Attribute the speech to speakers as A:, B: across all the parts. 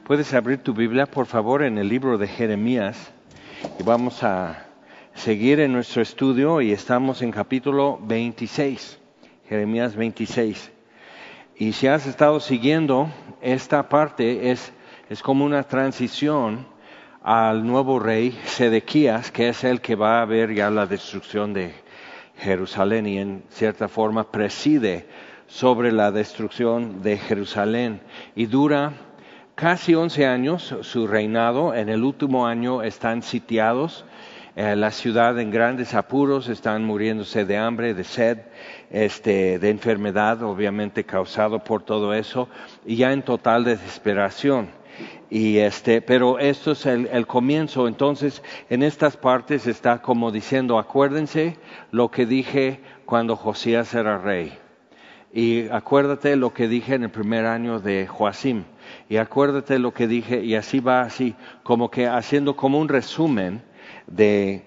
A: Puedes abrir tu Biblia, por favor, en el libro de Jeremías y vamos a seguir en nuestro estudio y estamos en capítulo 26, Jeremías 26. Y si has estado siguiendo, esta parte es como una transición al nuevo rey Sedequías, que es el que va a ver ya la destrucción de Jerusalén y en cierta forma preside sobre la destrucción de Jerusalén. Y dura casi 11 años su reinado. En el último año están sitiados, la ciudad en grandes apuros, están muriéndose de hambre, de sed, de enfermedad, obviamente causado por todo eso, y ya en total desesperación. Pero esto es el comienzo. Entonces, en estas partes está como diciendo, acuérdense lo que dije cuando Josías era rey. Y acuérdate lo que dije en el primer año de Joacim. Y acuérdate lo que dije, y así va así, como que haciendo como un resumen de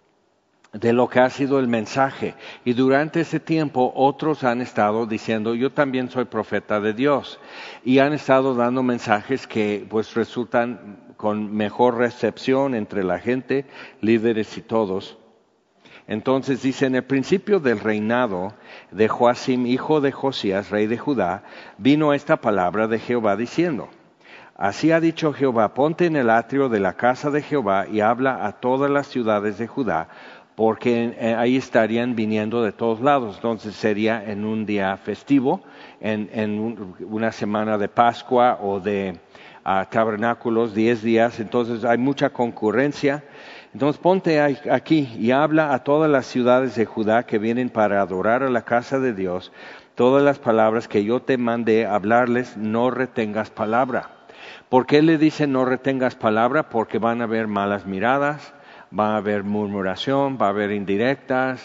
A: lo que ha sido el mensaje. Y durante ese tiempo otros han estado diciendo, yo también soy profeta de Dios. Y han estado dando mensajes que pues resultan con mejor recepción entre la gente, líderes y todos. Entonces dice, en el principio del reinado de Joacim, hijo de Josías, rey de Judá, vino esta palabra de Jehová diciendo, así ha dicho Jehová, ponte en el atrio de la casa de Jehová y habla a todas las ciudades de Judá, porque ahí estarían viniendo de todos lados. Entonces sería en un día festivo, en una semana de Pascua o de tabernáculos, 10 días, entonces hay mucha concurrencia. Entonces ponte aquí y habla a todas las ciudades de Judá que vienen para adorar a la casa de Dios, todas las palabras que yo te mandé hablarles, no retengas palabra. ¿Por qué le dice no retengas palabra? Porque van a haber malas miradas, va a haber murmuración, va a haber indirectas,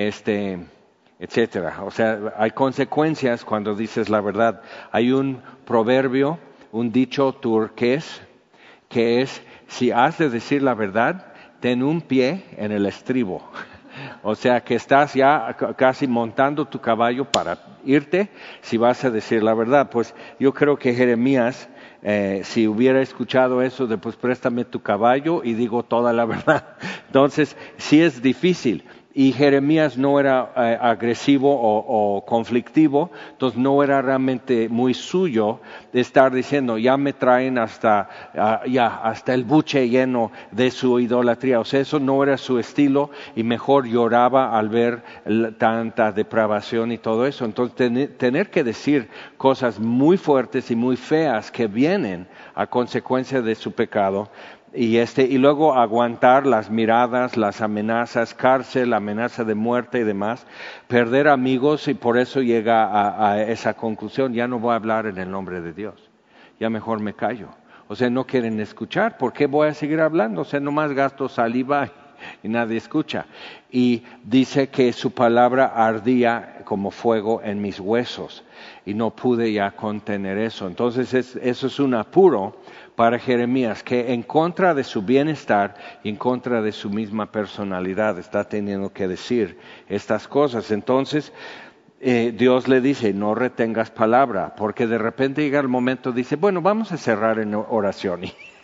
A: etcétera. O sea, hay consecuencias cuando dices la verdad. Hay un proverbio, un dicho turqués, que es, si has de decir la verdad, ten un pie en el estribo. O sea que estás ya casi montando tu caballo para irte si vas a decir la verdad. Pues yo creo que Jeremías, si hubiera escuchado eso de pues préstame tu caballo y digo toda la verdad. Entonces sí es difícil. Y Jeremías no era agresivo o conflictivo, entonces no era realmente muy suyo de estar diciendo, ya me traen hasta el buche lleno de su idolatría. O sea, eso no era su estilo y mejor lloraba al ver tanta depravación y todo eso. Entonces tener que decir cosas muy fuertes y muy feas que vienen a consecuencia de su pecado, y luego aguantar las miradas, las amenazas, cárcel, amenaza de muerte y demás, perder amigos, y por eso llega a esa conclusión, ya no voy a hablar en el nombre de Dios, ya mejor me callo. O sea, no quieren escuchar, ¿por qué voy a seguir hablando? O sea, nomás gasto saliva y nadie escucha. Y dice que su palabra ardía como fuego en mis huesos y no pude ya contener eso. Entonces eso es un apuro para Jeremías, que en contra de su bienestar y en contra de su misma personalidad está teniendo que decir estas cosas. Entonces Dios le dice, no retengas palabra, porque de repente llega el momento, dice, bueno, vamos a cerrar en oración.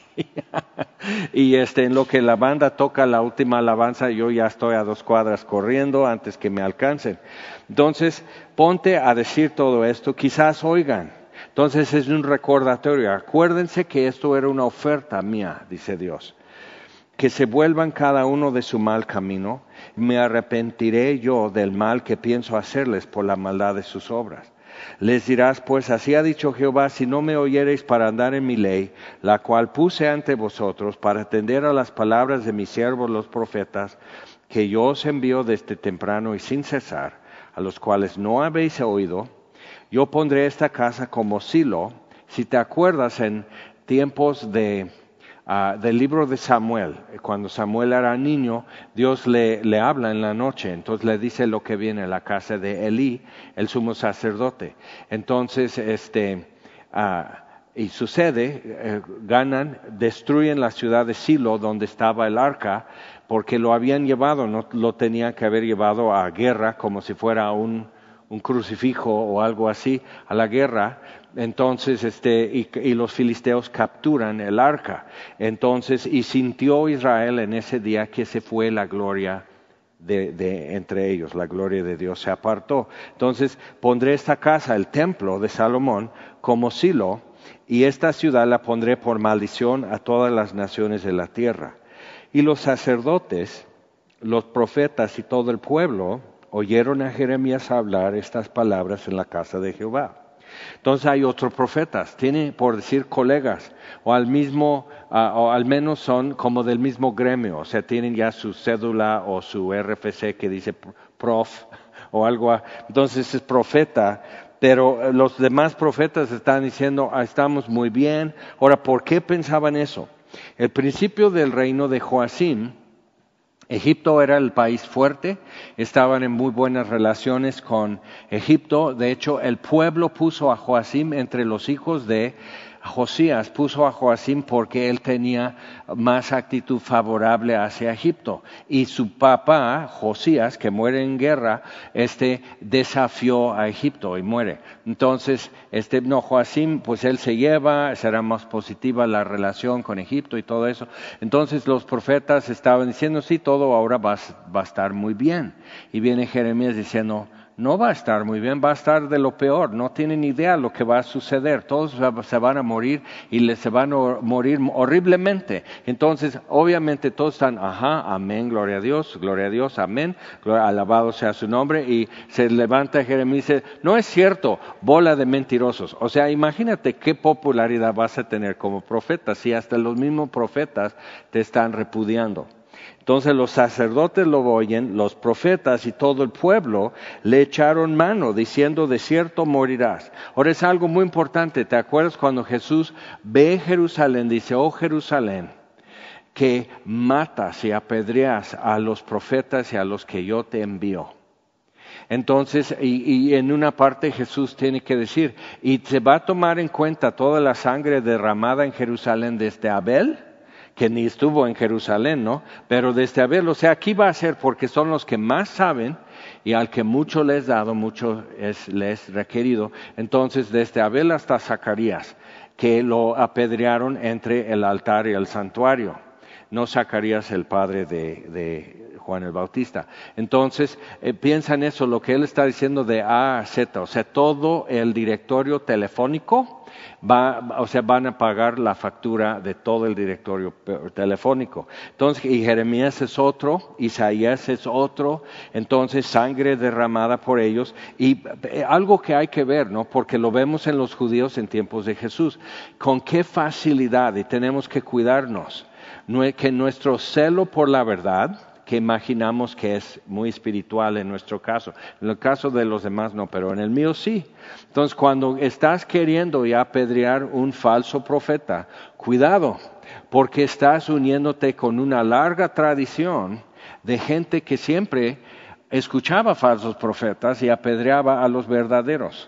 A: Y en lo que la banda toca la última alabanza, yo ya estoy a 2 cuadras corriendo antes que me alcancen. Entonces, ponte a decir todo esto, quizás oigan. Entonces es un recordatorio, acuérdense que esto era una oferta mía, dice Dios, que se vuelvan cada uno de su mal camino, me arrepentiré yo del mal que pienso hacerles por la maldad de sus obras. Les dirás, pues así ha dicho Jehová, si no me oyereis para andar en mi ley, la cual puse ante vosotros para atender a las palabras de mis siervos los profetas, que yo os envío desde temprano y sin cesar, a los cuales no habéis oído, yo pondré esta casa como Silo. Si te acuerdas en tiempos del libro de Samuel, cuando Samuel era niño, Dios le habla en la noche, entonces le dice lo que viene a la casa de Elí, el sumo sacerdote. Entonces, y sucede, destruyen la ciudad de Silo donde estaba el arca, porque lo habían llevado, no lo tenían que haber llevado a guerra como si fuera un crucifijo o algo así, a la guerra, Entonces, y los filisteos capturan el arca. Entonces, y sintió Israel en ese día que se fue la gloria de entre ellos, la gloria de Dios se apartó. Entonces, pondré esta casa, el templo de Salomón, como Silo, y esta ciudad la pondré por maldición a todas las naciones de la tierra. Y los sacerdotes, los profetas y todo el pueblo oyeron a Jeremías hablar estas palabras en la casa de Jehová. Entonces hay otros profetas, tiene por decir colegas, o al menos son como del mismo gremio, o sea, tienen ya su cédula o su RFC que dice prof o algo. Entonces es profeta, pero los demás profetas están diciendo, estamos muy bien. Ahora, ¿por qué pensaban eso? El principio del reino de Joacim, Egipto era el país fuerte, estaban en muy buenas relaciones con Egipto. De hecho, el pueblo puso a Joacim entre los hijos de Josías, puso a Joacim porque él tenía más actitud favorable hacia Egipto. Y su papá, Josías, que muere en guerra, desafió a Egipto y muere. Entonces, Joacim, pues él se lleva, será más positiva la relación con Egipto y todo eso. Entonces los profetas estaban diciendo, sí, todo ahora va a estar muy bien. Y viene Jeremías diciendo, no va a estar muy bien, va a estar de lo peor, no tienen idea lo que va a suceder, todos se van a morir y se van a morir horriblemente. Entonces, obviamente todos están, amén, gloria a Dios, amén, alabado sea su nombre, y se levanta Jeremías y dice, no es cierto, bola de mentirosos. O sea, imagínate qué popularidad vas a tener como profeta si hasta los mismos profetas te están repudiando. Entonces los sacerdotes lo oyen, los profetas y todo el pueblo le echaron mano diciendo, de cierto morirás. Ahora es algo muy importante, ¿te acuerdas cuando Jesús ve Jerusalén? Dice, oh Jerusalén, que matas y apedreas a los profetas y a los que yo te envío. Entonces, y en una parte Jesús tiene que decir, y se va a tomar en cuenta toda la sangre derramada en Jerusalén desde Abel, que ni estuvo en Jerusalén, ¿no? Pero desde Abel, o sea, aquí va a ser porque son los que más saben y al que mucho les dado, mucho les requerido. Entonces, desde Abel hasta Zacarías, que lo apedrearon entre el altar y el santuario. No Zacarías, el padre de Juan el Bautista. Entonces, piensa en eso, lo que él está diciendo de A a Z, o sea, todo el directorio telefónico, van a pagar la factura de todo el directorio telefónico. Entonces, y Jeremías es otro, Isaías es otro, entonces sangre derramada por ellos. Y algo que hay que ver, ¿no? Porque lo vemos en los judíos en tiempos de Jesús. Con qué facilidad, y tenemos que cuidarnos, que nuestro celo por la verdad, que imaginamos que es muy espiritual en nuestro caso. En el caso de los demás no, pero en el mío sí. Entonces, cuando estás queriendo ya apedrear un falso profeta, cuidado, porque estás uniéndote con una larga tradición de gente que siempre escuchaba falsos profetas y apedreaba a los verdaderos.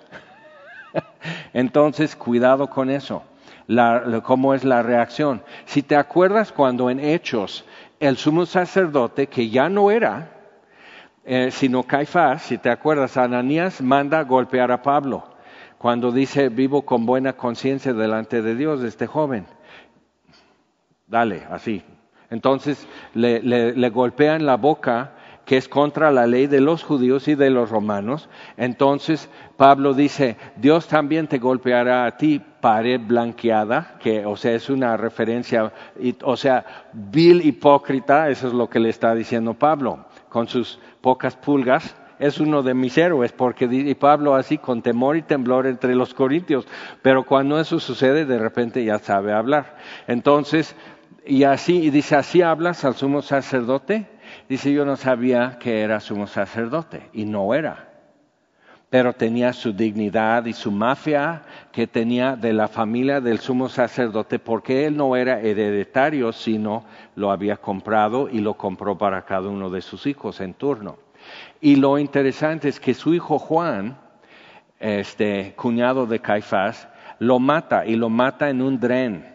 A: Entonces, cuidado con eso. ¿Cómo es la reacción? Si te acuerdas cuando en Hechos el sumo sacerdote, que ya no era, sino Caifás, si te acuerdas, Ananías manda golpear a Pablo, cuando dice, vivo con buena conciencia delante de Dios, este joven. Dale, así. Entonces le golpean la boca, que es contra la ley de los judíos y de los romanos. Entonces Pablo dice, Dios también te golpeará a ti, pared blanqueada, que o sea es una referencia, vil hipócrita, eso es lo que le está diciendo Pablo, con sus pocas pulgas. Es uno de mis héroes, y Pablo así con temor y temblor entre los corintios, pero cuando eso sucede de repente ya sabe hablar. Entonces, y dice, ¿así hablas al sumo sacerdote? Dice, yo no sabía que era sumo sacerdote, y no era. Pero tenía su dignidad y su mafia que tenía de la familia del sumo sacerdote, porque él no era hereditario, sino lo había comprado y lo compró para cada uno de sus hijos en turno. Y lo interesante es que su hijo Juan, cuñado de Caifás, lo mata en un dren.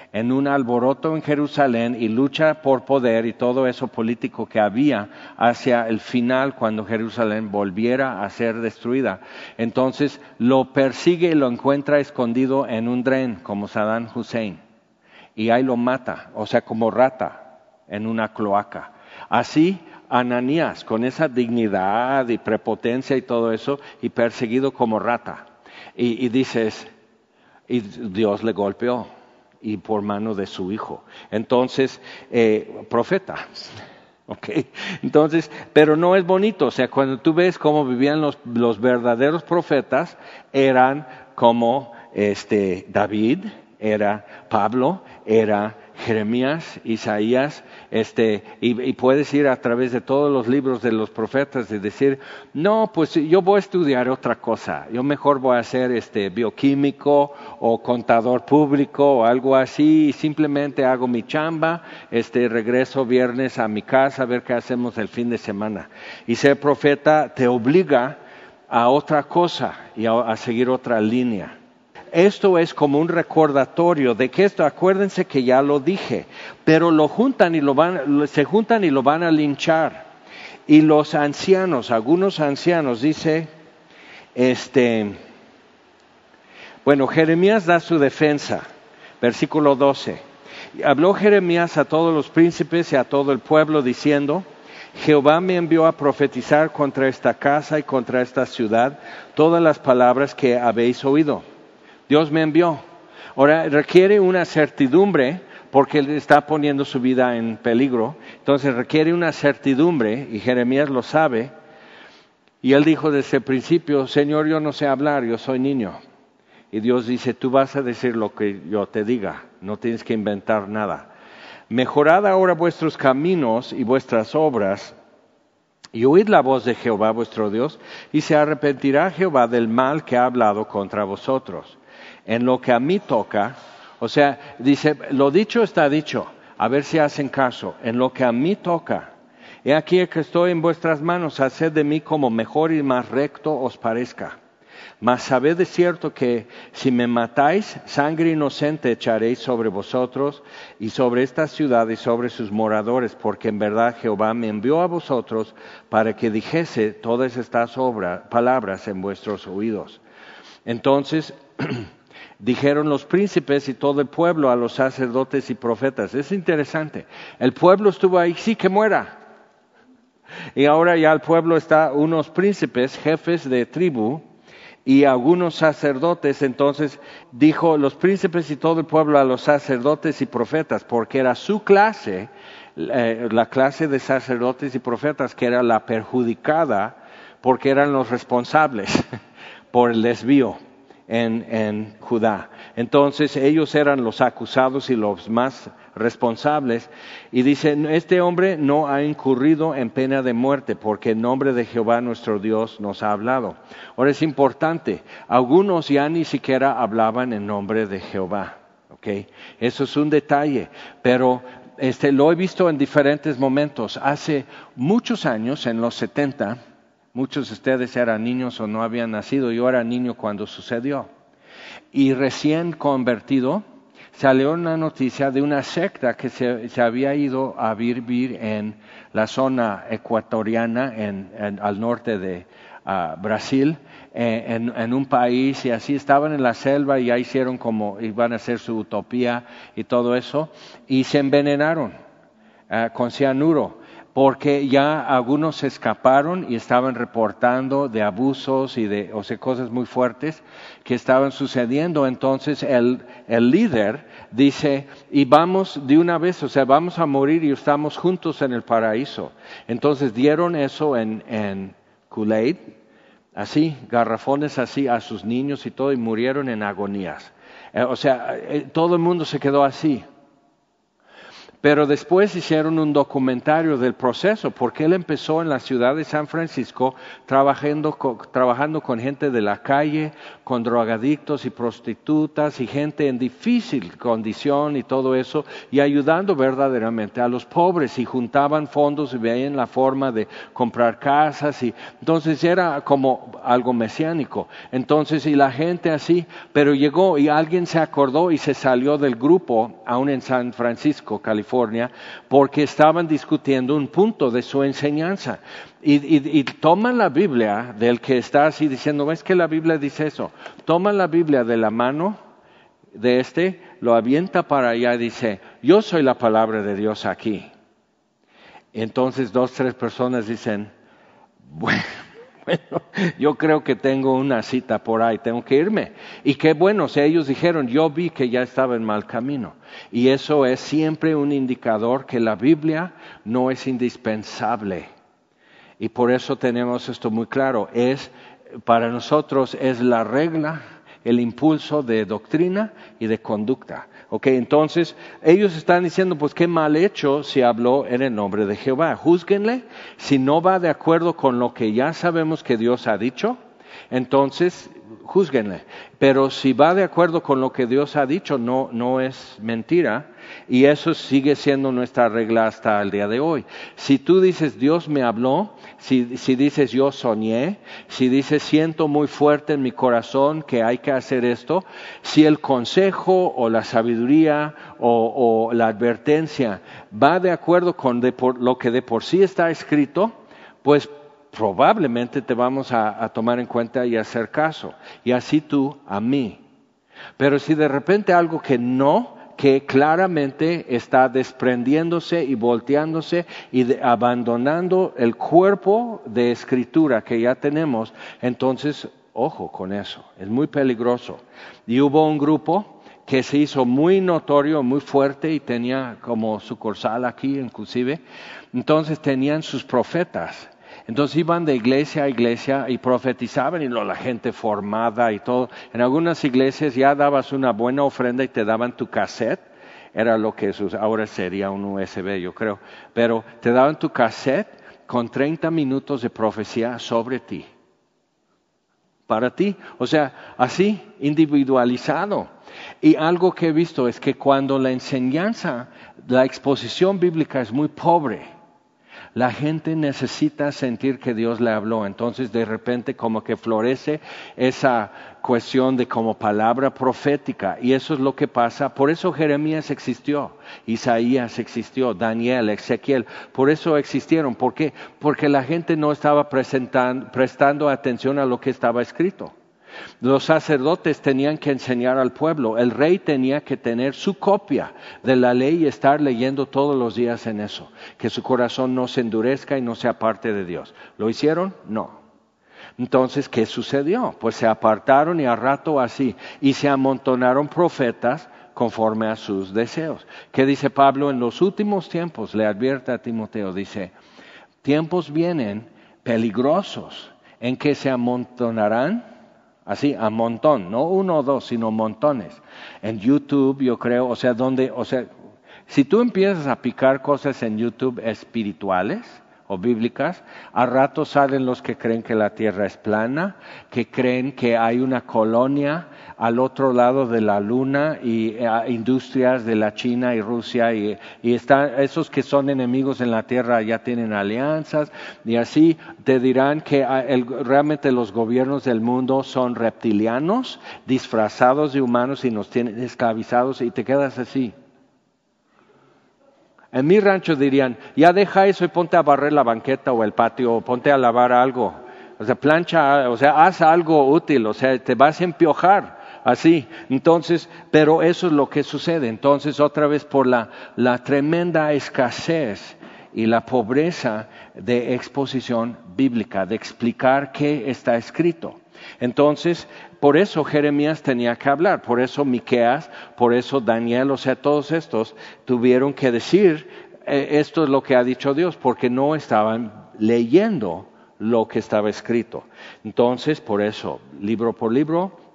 A: en un alboroto en Jerusalén y lucha por poder y todo eso político que había hacia el final cuando Jerusalén volviera a ser destruida. Entonces lo persigue y lo encuentra escondido en un dren como Saddam Hussein y ahí lo mata, o sea, como rata en una cloaca. Así Ananías, con esa dignidad y prepotencia y todo eso, y perseguido como rata. Y dices, y Dios le golpeó, y por mano de su hijo. Entonces, profeta. Okay. Entonces, pero no es bonito, o sea, cuando tú ves cómo vivían los verdaderos profetas, eran como David, era Pablo, era Jeremías, Isaías, y puedes ir a través de todos los libros de los profetas y decir, no, pues yo voy a estudiar otra cosa, yo mejor voy a ser bioquímico o contador público o algo así, y simplemente hago mi chamba, regreso viernes a mi casa a ver qué hacemos el fin de semana. Y ser profeta te obliga a otra cosa y a seguir otra línea. Esto es como un recordatorio de que esto, acuérdense que ya lo dije, pero se juntan y lo van a linchar. Y los ancianos, algunos ancianos, dice, Jeremías da su defensa, versículo 12. Habló Jeremías a todos los príncipes y a todo el pueblo diciendo, Jehová me envió a profetizar contra esta casa y contra esta ciudad todas las palabras que habéis oído. Dios me envió. Ahora requiere una certidumbre porque Él está poniendo su vida en peligro. Entonces requiere una certidumbre y Jeremías lo sabe. Y él dijo desde el principio, Señor, yo no sé hablar, yo soy niño. Y Dios dice, tú vas a decir lo que yo te diga, no tienes que inventar nada. Mejorad ahora vuestros caminos y vuestras obras y oíd la voz de Jehová vuestro Dios y se arrepentirá Jehová del mal que ha hablado contra vosotros. En lo que a mí toca, o sea, dice, lo dicho está dicho, a ver si hacen caso. En lo que a mí toca, he aquí que estoy en vuestras manos, haced de mí como mejor y más recto os parezca. Mas sabed de cierto que si me matáis, sangre inocente echaréis sobre vosotros y sobre esta ciudad y sobre sus moradores, porque en verdad Jehová me envió a vosotros para que dijese todas estas palabras en vuestros oídos. Entonces dijeron los príncipes y todo el pueblo a los sacerdotes y profetas. Es interesante. El pueblo estuvo ahí, sí, que muera. Y ahora ya el pueblo está, unos príncipes, jefes de tribu y algunos sacerdotes. Entonces dijo los príncipes y todo el pueblo a los sacerdotes y profetas, porque era su clase, la clase de sacerdotes y profetas, que era la perjudicada, porque eran los responsables por el desvío en Judá. Entonces ellos eran los acusados y los más responsables, y dicen, este hombre no ha incurrido en pena de muerte, porque en nombre de Jehová nuestro Dios nos ha hablado. Ahora es importante, algunos ya ni siquiera hablaban en nombre de Jehová, ¿okay? Eso es un detalle, pero lo he visto en diferentes momentos. Hace muchos años, en los 70, muchos de ustedes eran niños o no habían nacido, yo era niño cuando sucedió, y recién convertido, salió una noticia de una secta que se había ido a vivir en la zona ecuatoriana, al norte de Brasil, en un país, y así estaban en la selva y ya hicieron como iban a hacer su utopía y todo eso, y se envenenaron con cianuro, porque ya algunos se escaparon y estaban reportando de abusos y cosas muy fuertes que estaban sucediendo. Entonces el líder dice, y vamos de una vez, vamos a morir y estamos juntos en el paraíso. Entonces dieron eso en Kool-Aid, así, garrafones así a sus niños y todo, y murieron en agonías. Todo el mundo se quedó así. Pero después hicieron un documentario del proceso, porque él empezó en la ciudad de San Francisco trabajando con gente de la calle, con drogadictos y prostitutas y gente en difícil condición y todo eso, y ayudando verdaderamente a los pobres, y juntaban fondos y veían la forma de comprar casas, y entonces era como algo mesiánico. Entonces, y la gente así, pero llegó y alguien se acordó y se salió del grupo, aún en San Francisco, California, porque estaban discutiendo un punto de su enseñanza. Y toman la Biblia del que está así diciendo, ¿ves que la Biblia dice eso? Toman la Biblia de la mano de lo avienta para allá y dice, yo soy la palabra de Dios aquí. Entonces 2, 3 personas dicen, bueno, yo creo que tengo una cita por ahí, tengo que irme. Y qué bueno, si ellos dijeron, yo vi que ya estaba en mal camino. Y eso es siempre un indicador que la Biblia no es indispensable. Y por eso tenemos esto muy claro. Para nosotros es la regla, el impulso de doctrina y de conducta. Entonces ellos están diciendo, pues qué mal hecho si habló en el nombre de Jehová. Júzguenle, si no va de acuerdo con lo que ya sabemos que Dios ha dicho, entonces júzguenle. Pero si va de acuerdo con lo que Dios ha dicho, no es mentira. Y eso sigue siendo nuestra regla hasta el día de hoy. Si tú dices, Dios me habló, si dices, yo soñé, si dices, siento muy fuerte en mi corazón que hay que hacer esto, si el consejo o la sabiduría o la advertencia va de acuerdo con lo que de por sí está escrito, pues probablemente te vamos a tomar en cuenta y hacer caso. Y así tú a mí. Pero si de repente algo que claramente está desprendiéndose y volteándose y abandonando el cuerpo de escritura que ya tenemos, entonces ojo con eso, es muy peligroso. Y hubo un grupo que se hizo muy notorio, muy fuerte y tenía como sucursal aquí inclusive, entonces tenían sus profetas. Entonces iban de iglesia a iglesia y profetizaban y la gente formada y todo. En algunas iglesias ya dabas una buena ofrenda y te daban tu cassette. Era lo que ahora sería un USB, yo creo. Pero te daban tu cassette con 30 minutos de profecía sobre ti. Para ti. O sea, así, individualizado. Y algo que he visto es que cuando la enseñanza, la exposición bíblica es muy pobre, la gente necesita sentir que Dios le habló. Entonces de repente como que florece esa cuestión de como palabra profética. Y eso es lo que pasa. Por eso Jeremías existió, Isaías existió, Daniel, Ezequiel. Por eso existieron. ¿Por qué? Porque la gente no estaba prestando atención a lo que estaba escrito. Los sacerdotes tenían que enseñar al pueblo. El rey tenía que tener su copia de la ley y estar leyendo todos los días en eso. Que su corazón no se endurezca y no se aparte de Dios. ¿Lo hicieron? No. Entonces, ¿qué sucedió? Pues se apartaron y a rato así. Y se amontonaron profetas conforme a sus deseos. ¿Qué dice Pablo? En los últimos tiempos, le advierte a Timoteo, dice, tiempos vienen peligrosos en que se amontonarán. Así, a montón, no 1 o 2, sino montones. En YouTube, yo creo, si tú empiezas a picar cosas en YouTube espirituales o bíblicas, a rato salen los que creen que la tierra es plana, que creen que hay una colonia al otro lado de la luna y industrias de la China y Rusia y esos que son enemigos en la tierra ya tienen alianzas y así te dirán que realmente los gobiernos del mundo son reptilianos disfrazados de humanos y nos tienen esclavizados y te quedas así. En mi rancho dirían, ya deja eso y ponte a barrer la banqueta o el patio o ponte a lavar algo. Plancha, haz algo útil, te vas a empiojar. Así, entonces, pero eso es lo que sucede. Entonces, otra vez por la tremenda escasez y la pobreza de exposición bíblica, de explicar qué está escrito. Entonces, por eso Jeremías tenía que hablar, por eso Miqueas, por eso Daniel, todos estos tuvieron que decir, esto es lo que ha dicho Dios, porque no estaban leyendo lo que estaba escrito. Entonces, por eso, libro por libro,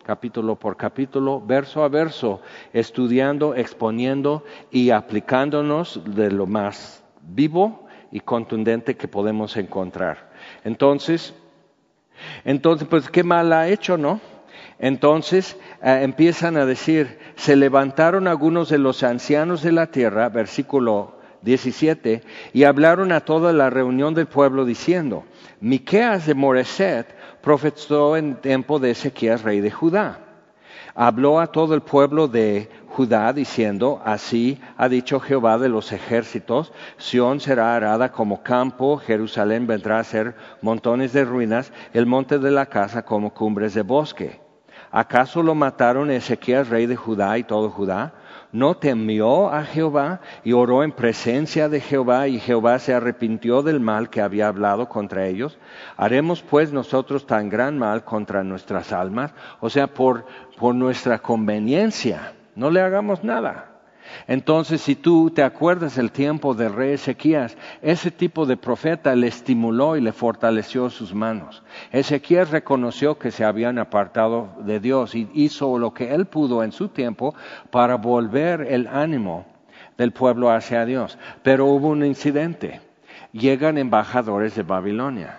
A: capítulo por capítulo, verso a verso, estudiando, exponiendo y aplicándonos de lo más vivo y contundente que podemos encontrar. Entonces, pues qué mal ha hecho, ¿no? Entonces empiezan a decir, se levantaron algunos de los ancianos de la tierra, versículo 17, y hablaron a toda la reunión del pueblo diciendo, Miqueas de Moreset profetizó en tiempo de Ezequías, rey de Judá. Habló a todo el pueblo de Judá diciendo, así ha dicho Jehová de los ejércitos, Sión será arada como campo, Jerusalén vendrá a ser montones de ruinas, el monte de la casa como cumbres de bosque. ¿Acaso lo mataron Ezequías, rey de Judá y todo Judá? ¿No temió a Jehová y oró en presencia de Jehová y Jehová se arrepintió del mal que había hablado contra ellos? ¿Haremos pues nosotros tan gran mal contra nuestras almas? O sea, por nuestra conveniencia, no le hagamos nada. Entonces, si tú te acuerdas del tiempo del rey Ezequías, ese tipo de profeta le estimuló y le fortaleció sus manos. Ezequías reconoció que se habían apartado de Dios y hizo lo que él pudo en su tiempo para volver el ánimo del pueblo hacia Dios. Pero hubo un incidente. Llegan embajadores de Babilonia.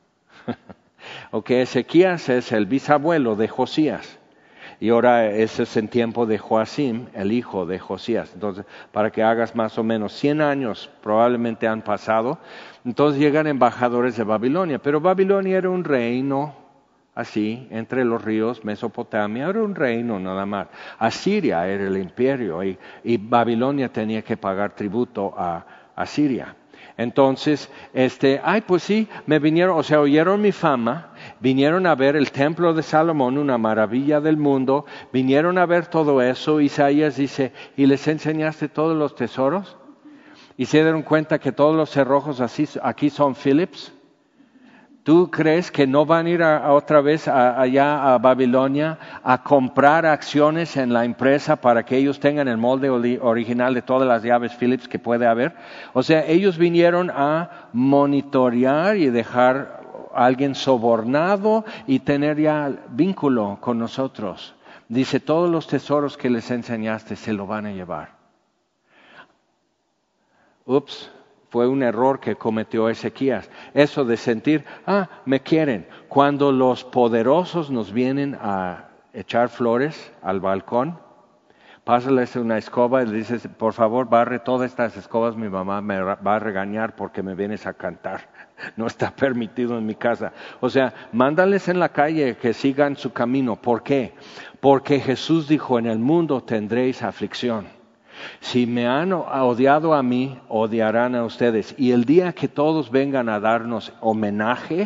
A: Ezequías es el bisabuelo de Josías. Y ahora ese es en tiempo de Joacim, el hijo de Josías. Entonces, para que hagas más o menos 100 años probablemente han pasado. Entonces llegan embajadores de Babilonia. Pero Babilonia era un reino así, entre los ríos, Mesopotamia, era un reino nada más. Asiria era el imperio y Babilonia tenía que pagar tributo a Asiria. Entonces, pues sí, me vinieron, oyeron mi fama, vinieron a ver el templo de Salomón, una maravilla del mundo, vinieron a ver todo eso. Isaías dice, ¿y les enseñaste todos los tesoros? ¿Y se dieron cuenta que todos los cerrojos aquí son Philips? ¿Tú crees que no van a ir otra vez allá a Babilonia a comprar acciones en la empresa para que ellos tengan el molde original de todas las llaves Philips que puede haber? O sea, ellos vinieron a monitorear y dejar a alguien sobornado y tener ya vínculo con nosotros. Dice, todos los tesoros que les enseñaste se lo van a llevar. Ups. Fue un error que cometió Ezequías. Eso de sentir, me quieren. Cuando los poderosos nos vienen a echar flores al balcón, pásales una escoba y le dices, por favor, barre todas estas escobas, mi mamá me va a regañar porque me vienes a cantar. No está permitido en mi casa. O sea, mándales en la calle que sigan su camino. ¿Por qué? Porque Jesús dijo, en el mundo tendréis aflicción. Si me han odiado a mí, odiarán a ustedes. Y el día que todos vengan a darnos homenaje,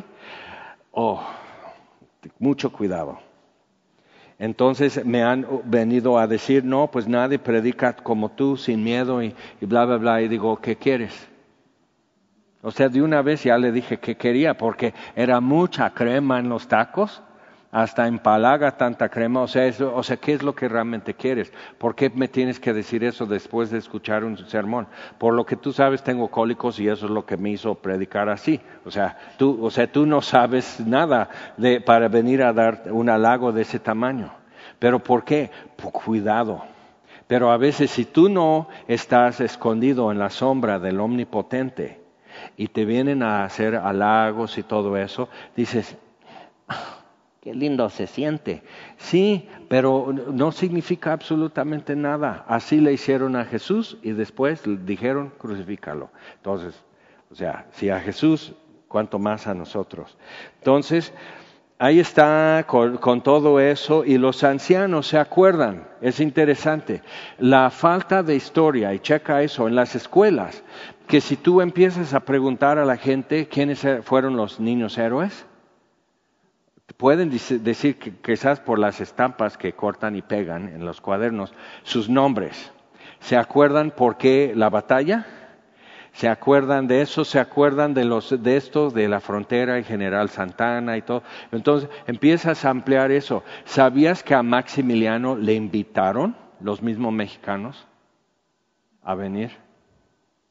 A: mucho cuidado. Entonces me han venido a decir, no, pues nadie predica como tú, sin miedo y bla, bla, bla. Y digo, ¿qué quieres? O sea, de una vez ya le dije que quería, porque era mucha crema en los tacos. Hasta empalaga tanta crema, o sea, ¿qué es lo que realmente quieres? ¿Por qué me tienes que decir eso después de escuchar un sermón? Por lo que tú sabes, tengo cólicos y eso es lo que me hizo predicar así. O sea, tú no sabes nada para venir a dar un halago de ese tamaño. ¿Pero por qué? Por cuidado. Pero a veces si tú no estás escondido en la sombra del Omnipotente y te vienen a hacer halagos y todo eso, dices, qué lindo se siente. Sí, pero no significa absolutamente nada. Así le hicieron a Jesús y después dijeron, crucifícalo. Entonces, o sea, si a Jesús, cuánto más a nosotros. Entonces, ahí está con todo eso y los ancianos se acuerdan. Es interesante. La falta de historia, y checa eso en las escuelas, que si tú empiezas a preguntar a la gente quiénes fueron los niños héroes, pueden decir que quizás por las estampas que cortan y pegan en los cuadernos, sus nombres. ¿Se acuerdan por qué la batalla? ¿Se acuerdan de eso? ¿Se acuerdan de esto, de la frontera y General Santana y todo? Entonces empiezas a ampliar eso. ¿Sabías que a Maximiliano le invitaron los mismos mexicanos a venir?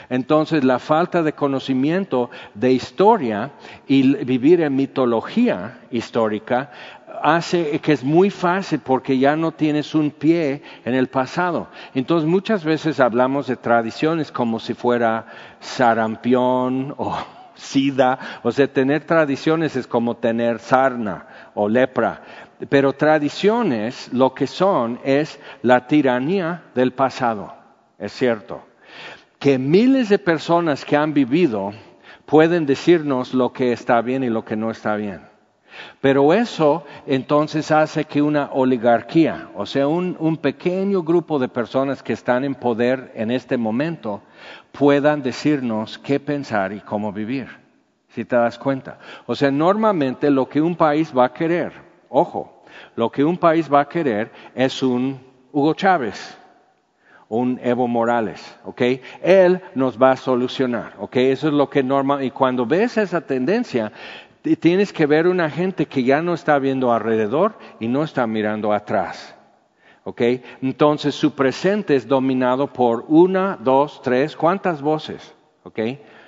A: Entonces, la falta de conocimiento de historia y vivir en mitología histórica hace que es muy fácil porque ya no tienes un pie en el pasado. Entonces, muchas veces hablamos de tradiciones como si fuera sarampión o sida. O sea, tener tradiciones es como tener sarna o lepra. Pero tradiciones lo que son es la tiranía del pasado. Es cierto que miles de personas que han vivido pueden decirnos lo que está bien y lo que no está bien. Pero eso entonces hace que una oligarquía, o sea, un pequeño grupo de personas que están en poder en este momento, puedan decirnos qué pensar y cómo vivir, si te das cuenta. O sea, normalmente lo que un país va a querer, ojo, lo que un país va a querer es un Hugo Chávez, un Evo Morales, ¿ok? Él nos va a solucionar, ¿ok? Eso es lo que normal. Y cuando ves esa tendencia, tienes que ver una gente que ya no está viendo alrededor y no está mirando atrás, ¿ok? Entonces su presente es dominado por 1, 2, 3, ¿cuántas voces? ¿Ok?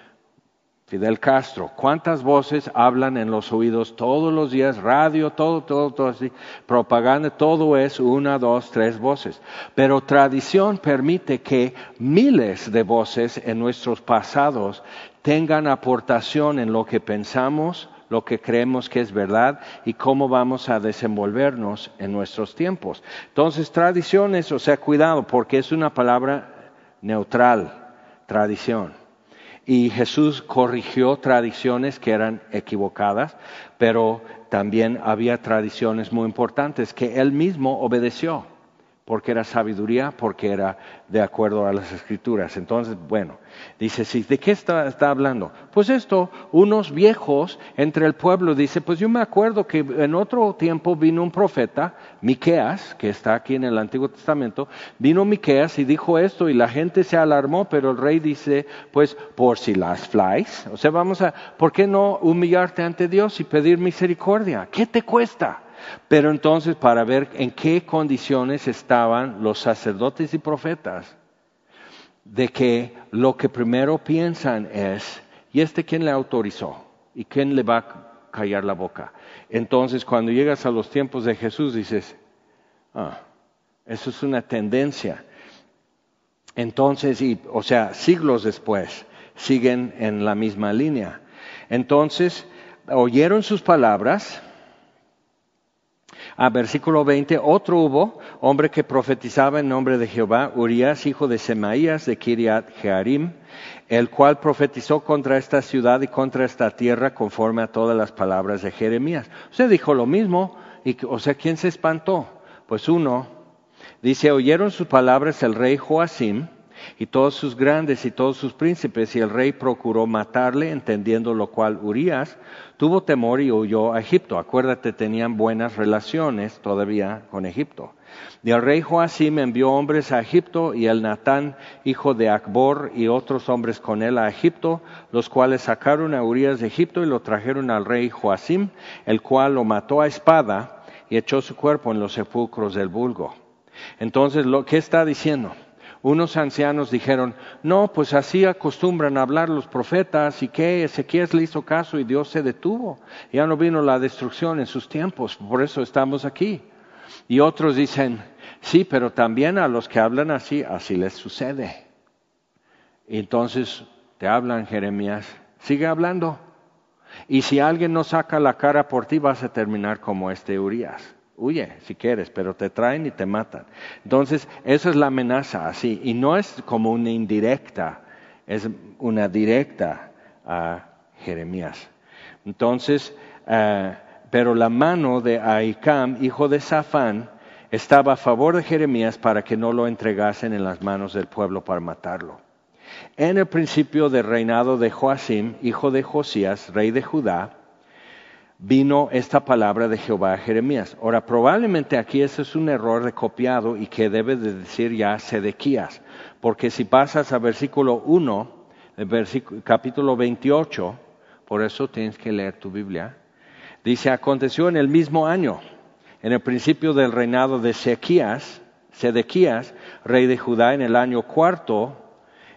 A: Fidel Castro, ¿cuántas voces hablan en los oídos todos los días? Radio, todo así, propaganda, todo es 1, 2, 3 voces. Pero tradición permite que miles de voces en nuestros pasados tengan aportación en lo que pensamos, lo que creemos que es verdad y cómo vamos a desenvolvernos en nuestros tiempos. Entonces, tradiciones, o sea, cuidado, porque es una palabra neutral, tradición. Y Jesús corrigió tradiciones que eran equivocadas, pero también había tradiciones muy importantes que él mismo obedeció, porque era sabiduría, porque era de acuerdo a las Escrituras. Entonces, bueno, dice, sí, ¿de qué está hablando? Pues esto, unos viejos entre el pueblo, dice, pues yo me acuerdo que en otro tiempo vino un profeta, Miqueas, que está aquí en el Antiguo Testamento, vino Miqueas y dijo esto y la gente se alarmó, pero el rey dice, pues por si las flies, o sea, ¿por qué no humillarte ante Dios y pedir misericordia? ¿Qué te cuesta? Pero entonces para ver en qué condiciones estaban los sacerdotes y profetas, de que lo que primero piensan es, ¿y quién le autorizó? ¿Y quién le va a callar la boca? Entonces cuando llegas a los tiempos de Jesús dices, eso es una tendencia. Entonces, o sea, siglos después, siguen en la misma línea. Entonces, oyeron sus palabras. Versículo 20, otro hubo, hombre que profetizaba en nombre de Jehová, Urías, hijo de Semaías, de Kiriat Jearim, el cual profetizó contra esta ciudad y contra esta tierra conforme a todas las palabras de Jeremías. O sea, dijo lo mismo, o sea, ¿quién se espantó? Pues uno, dice, oyeron sus palabras el rey Joacim, y todos sus grandes y todos sus príncipes, y el rey procuró matarle, entendiendo lo cual Urías tuvo temor y huyó a Egipto. Acuérdate, tenían buenas relaciones todavía con Egipto. Y el rey Joacim envió hombres a Egipto, y el Natán, hijo de Acbor, y otros hombres con él a Egipto, los cuales sacaron a Urías de Egipto y lo trajeron al rey Joacim, el cual lo mató a espada y echó su cuerpo en los sepulcros del vulgo. Entonces, ¿qué está diciendo? Unos ancianos dijeron, no, pues así acostumbran a hablar los profetas, y que Ezequías le hizo caso y Dios se detuvo. Ya no vino la destrucción en sus tiempos, por eso estamos aquí. Y otros dicen, sí, pero también a los que hablan así les sucede. Y entonces te hablan, Jeremías, sigue hablando. Y si alguien no saca la cara por ti, vas a terminar como este Urías. Huye si quieres, pero te traen y te matan. Entonces, esa es la amenaza así. Y no es como una indirecta, es una directa a Jeremías. Entonces, pero la mano de Ahicam, hijo de Safán, estaba a favor de Jeremías para que no lo entregasen en las manos del pueblo para matarlo. En el principio del reinado de Joacim, hijo de Josías, rey de Judá, vino esta palabra de Jehová a Jeremías. Ahora, probablemente aquí ese es un error de copiado y que debe de decir ya Sedequías, porque si pasas a versículo 1, capítulo 28, por eso tienes que leer tu Biblia, dice, aconteció en el mismo año, en el principio del reinado de Sedequías, rey de Judá, en el año 4,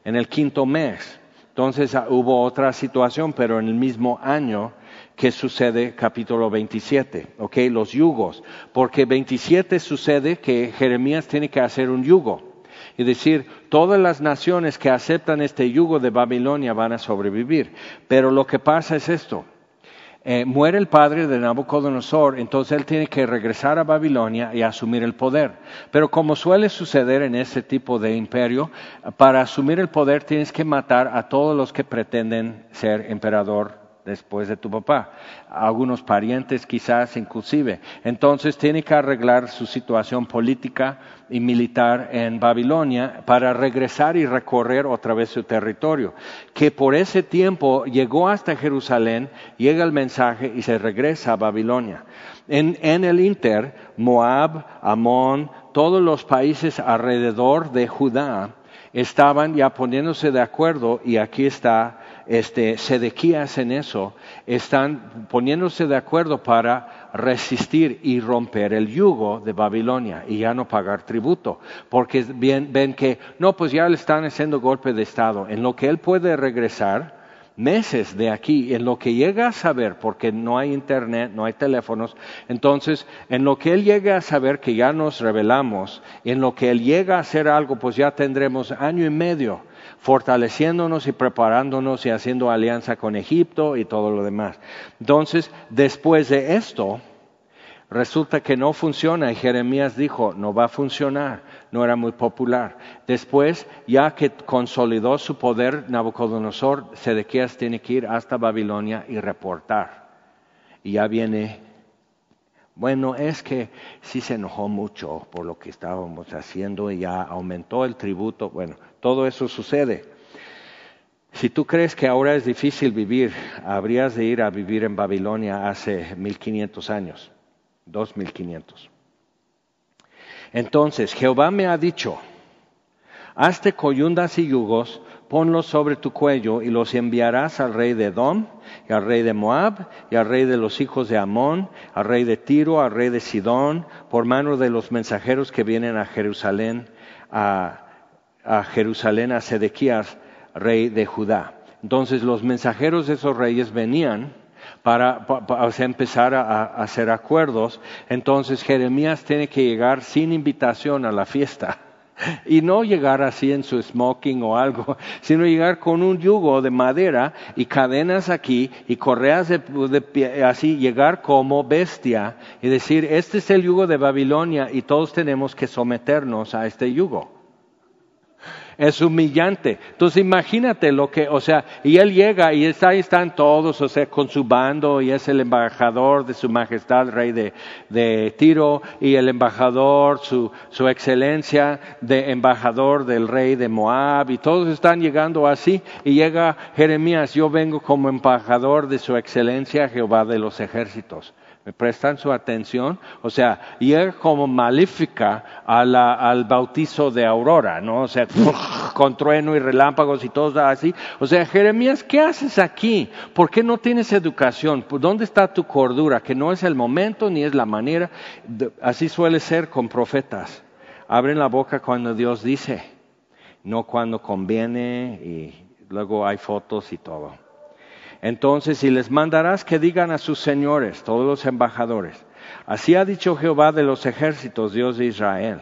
A: en el 5º mes. Entonces hubo otra situación, pero en el mismo año que sucede capítulo 27, ¿ok? Los yugos, porque 27 sucede que Jeremías tiene que hacer un yugo. Y decir, todas las naciones que aceptan este yugo de Babilonia van a sobrevivir. Pero lo que pasa es esto. Muere el padre de Nabucodonosor, entonces él tiene que regresar a Babilonia y asumir el poder. Pero como suele suceder en ese tipo de imperio, para asumir el poder tienes que matar a todos los que pretenden ser emperador después de tu papá, algunos parientes quizás inclusive. Entonces tiene que arreglar su situación política y militar en Babilonia para regresar y recorrer otra vez su territorio, que por ese tiempo llegó hasta Jerusalén, llega el mensaje y se regresa a Babilonia. En el Inter, Moab, Amón, todos los países alrededor de Judá estaban ya poniéndose de acuerdo, y aquí está Sedequías en eso, están poniéndose de acuerdo para resistir y romper el yugo de Babilonia y ya no pagar tributo, porque ven que no, pues ya le están haciendo golpe de estado, en lo que él puede regresar meses de aquí, en lo que llega a saber, porque no hay internet, no hay teléfonos, entonces en lo que él llega a saber que ya nos rebelamos, en lo que él llega a hacer algo, pues ya tendremos 1 año y medio fortaleciéndonos y preparándonos y haciendo alianza con Egipto y todo lo demás. Entonces, después de esto, resulta que no funciona y Jeremías dijo, no va a funcionar, no era muy popular. Después, ya que consolidó su poder Nabucodonosor, Sedequías tiene que ir hasta Babilonia y reportar. Y ya viene, bueno, es que sí se enojó mucho por lo que estábamos haciendo y ya aumentó el tributo. Bueno, todo eso sucede. Si tú crees que ahora es difícil vivir, habrías de ir a vivir en Babilonia hace 1500 años. 2500. Entonces Jehová me ha dicho, hazte coyundas y yugos, ponlos sobre tu cuello y los enviarás al rey de Edom, y al rey de Moab, y al rey de los hijos de Amón, al rey de Tiro, al rey de Sidón, por mano de los mensajeros que vienen a Jerusalén, a Sedequías, rey de Judá. Entonces los mensajeros de esos reyes venían para empezar a hacer acuerdos. Entonces Jeremías tiene que llegar sin invitación a la fiesta y no llegar así en su smoking o algo, sino llegar con un yugo de madera y cadenas aquí y correas de pie, así llegar como bestia y decir, este es el yugo de Babilonia y todos tenemos que someternos a este yugo. Es humillante. Entonces imagínate lo que, y él llega y ahí están todos, con su bando, y es el embajador de su majestad, rey de Tiro, y el embajador, su excelencia, de embajador del rey de Moab, y todos están llegando así, y llega Jeremías, yo vengo como embajador de su excelencia, Jehová de los ejércitos. ¿Me prestan su atención? Llega como malífica al bautizo de Aurora, ¿no? Con trueno y relámpagos y todo así. Jeremías, ¿qué haces aquí? ¿Por qué no tienes educación? ¿Dónde está tu cordura? Que no es el momento ni es la manera. Así suele ser con profetas. Abren la boca cuando Dios dice, no cuando conviene, y luego hay fotos y todo. Entonces, y les mandarás que digan a sus señores, todos los embajadores, así ha dicho Jehová de los ejércitos, Dios de Israel,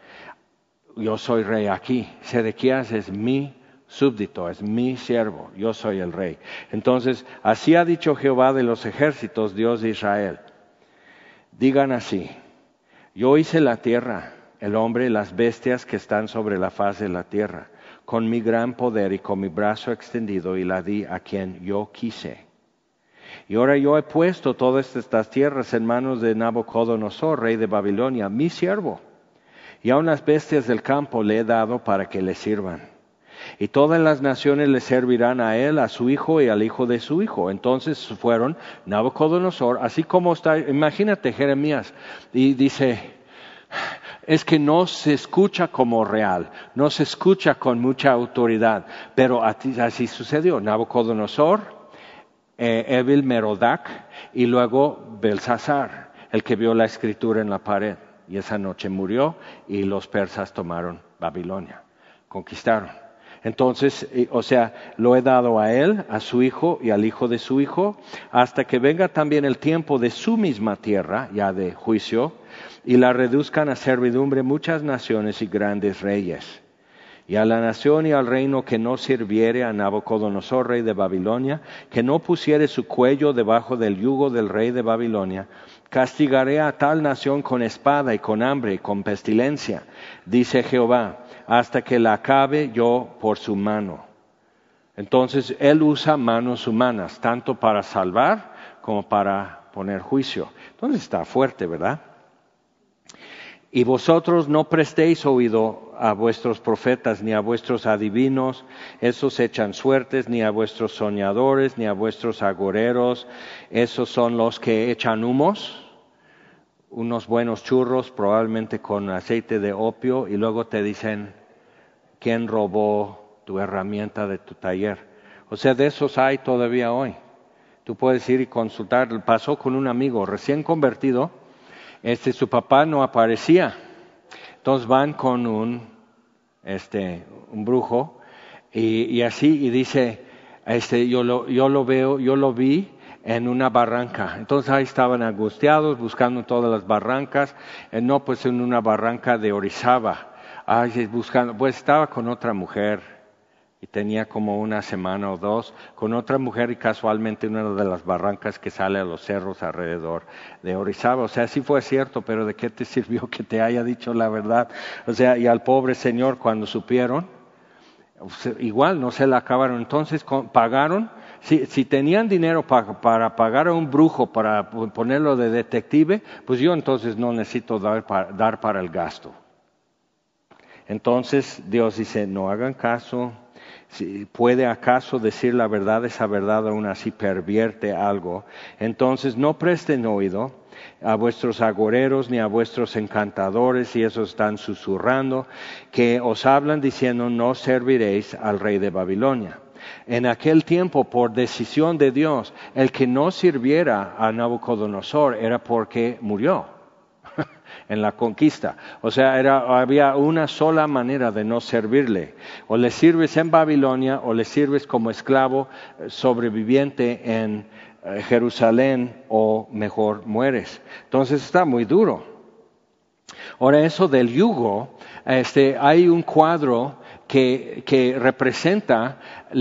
A: yo soy rey aquí, Sedequías es mi súbdito, es mi siervo, yo soy el rey. Entonces, así ha dicho Jehová de los ejércitos, Dios de Israel, digan así, yo hice la tierra, el hombre y las bestias que están sobre la faz de la tierra, con mi gran poder y con mi brazo extendido, y la di a quien yo quise. Y ahora yo he puesto todas estas tierras en manos de Nabucodonosor, rey de Babilonia, mi siervo. Y aun las bestias del campo le he dado para que le sirvan. Y todas las naciones le servirán a él, a su hijo y al hijo de su hijo. Entonces fueron Nabucodonosor, así como está, imagínate Jeremías, y dice, es que no se escucha como real, no se escucha con mucha autoridad, pero así sucedió. Nabucodonosor, Evil Merodach y luego Belsasar, el que vio la escritura en la pared, y esa noche murió y los persas tomaron Babilonia, conquistaron. Entonces, o sea, lo he dado a él, a su hijo y al hijo de su hijo, hasta que venga también el tiempo de su misma tierra, ya de juicio, y la reduzcan a servidumbre muchas naciones y grandes reyes. Y a la nación y al reino que no sirviere a Nabucodonosor, rey de Babilonia, que no pusiere su cuello debajo del yugo del rey de Babilonia, castigaré a tal nación con espada y con hambre y con pestilencia, dice Jehová, hasta que la acabe yo por su mano. Entonces, él usa manos humanas, tanto para salvar como para poner juicio. Entonces está fuerte, ¿verdad? Y vosotros no prestéis oído a vuestros profetas, ni a vuestros adivinos, esos echan suertes, ni a vuestros soñadores, ni a vuestros agoreros, esos son los que echan humos, unos buenos churros, probablemente con aceite de opio, y luego te dicen, ¿quién robó tu herramienta de tu taller? O sea, de esos hay todavía hoy. Tú puedes ir y consultar. Pasó con un amigo recién convertido, su papá no aparecía. Entonces van con un brujo y así, y dice, yo lo vi en una barranca. Entonces ahí estaban angustiados, buscando todas las barrancas, no, pues en una barranca de Orizaba. Buscando, pues estaba con otra mujer y tenía como una semana o dos con otra mujer y casualmente una de las barrancas que sale a los cerros alrededor de Orizaba. O sea, sí fue cierto, pero ¿de qué te sirvió que te haya dicho la verdad? O sea, y al pobre señor cuando supieron, igual no se la acabaron. Entonces pagaron, si tenían dinero para pagar a un brujo para ponerlo de detective, pues yo entonces no necesito dar para el gasto. Entonces Dios dice, no hagan caso. Si ¿puede acaso decir la verdad? Esa verdad aún así pervierte algo. Entonces no presten oído a vuestros agoreros ni a vuestros encantadores, y esos están susurrando, que os hablan diciendo, no serviréis al rey de Babilonia. En aquel tiempo, por decisión de Dios, el que no sirviera a Nabucodonosor era porque murió en la conquista. O sea, había una sola manera de no servirle. O le sirves en Babilonia o le sirves como esclavo sobreviviente en Jerusalén, o mejor mueres. Entonces está muy duro. Ahora, eso del yugo, hay un cuadro que representa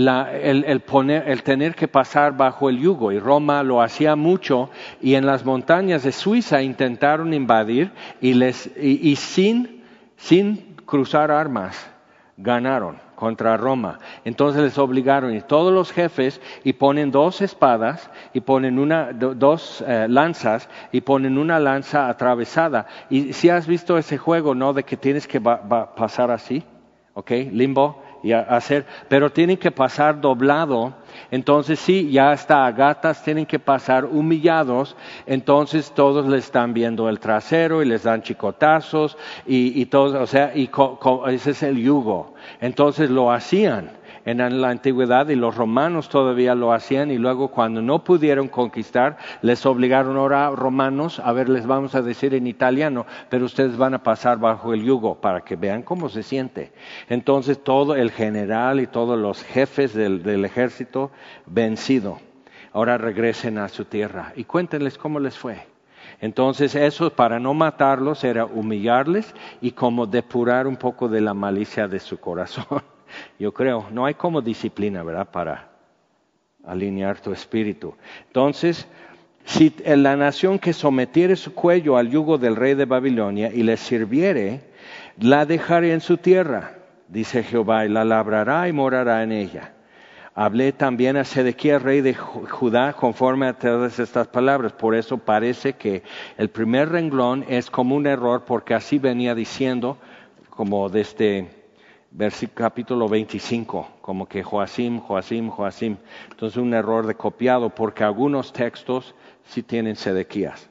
A: el tener que pasar bajo el yugo, y Roma lo hacía mucho, y en las montañas de Suiza intentaron invadir y sin cruzar armas ganaron contra Roma. Entonces les obligaron, y todos los jefes, y ponen 2 espadas, y ponen dos lanzas, y ponen una lanza atravesada. Y si has visto ese juego, ¿no? De que tienes que pasar así, ¿ok? Limbo, y pero tienen que pasar doblado. Entonces sí, ya hasta a gatas tienen que pasar humillados. Entonces todos les están viendo el trasero y les dan chicotazos y todos, o sea, ese es el yugo. Entonces lo hacían en la antigüedad, y los romanos todavía lo hacían, y luego cuando no pudieron conquistar, les obligaron ahora romanos, a ver, les vamos a decir en italiano, pero ustedes van a pasar bajo el yugo para que vean cómo se siente. Entonces todo el general y todos los jefes del ejército vencido, ahora regresen a su tierra y cuéntenles cómo les fue. Entonces eso, para no matarlos, era humillarles y como depurar un poco de la malicia de su corazón. Yo creo, no hay como disciplina, ¿verdad?, para alinear tu espíritu. Entonces, si la nación que sometiere su cuello al yugo del rey de Babilonia y le sirviere, la dejaré en su tierra, dice Jehová, y la labrará y morará en ella. Hablé también a Sedequías, rey de Judá, conforme a todas estas palabras. Por eso parece que el primer renglón es como un error, porque así venía diciendo, como desde capítulo 25, como que Joacim. Entonces un error de copiado, porque algunos textos sí tienen Sedequías.